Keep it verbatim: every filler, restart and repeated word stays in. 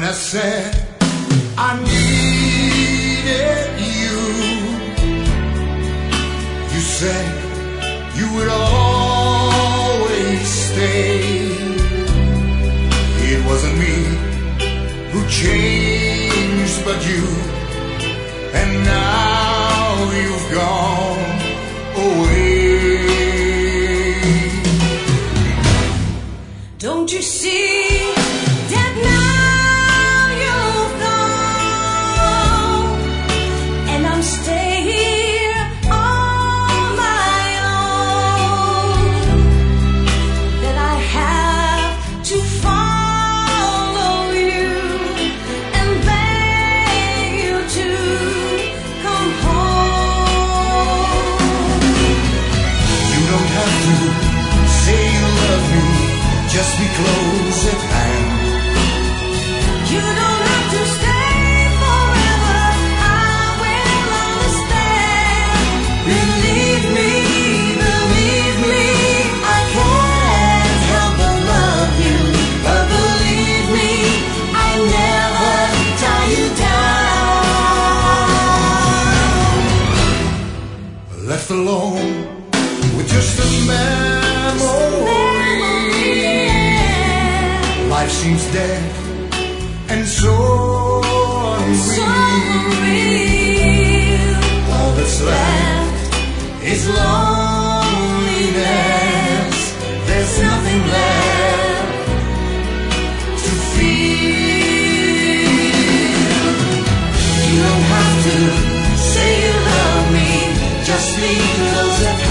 I said I needed you, you said you would always stay. It wasn't me who changed but you, and now you've gone away. Don't you see that now you've gone, and I'm staying here on my own, that I have to follow you and beg you to come home. You don't have to say you love me, just be close at hand. You don't have to stay forever, I will understand. Believe me, believe me, I can't help but love you. But believe me, I never tie you down. Left alone with just a memory. Life seems dead and so unreal. All that's left is loneliness. There's nothing left to feel. You don't have to say you love me, just be close at hand.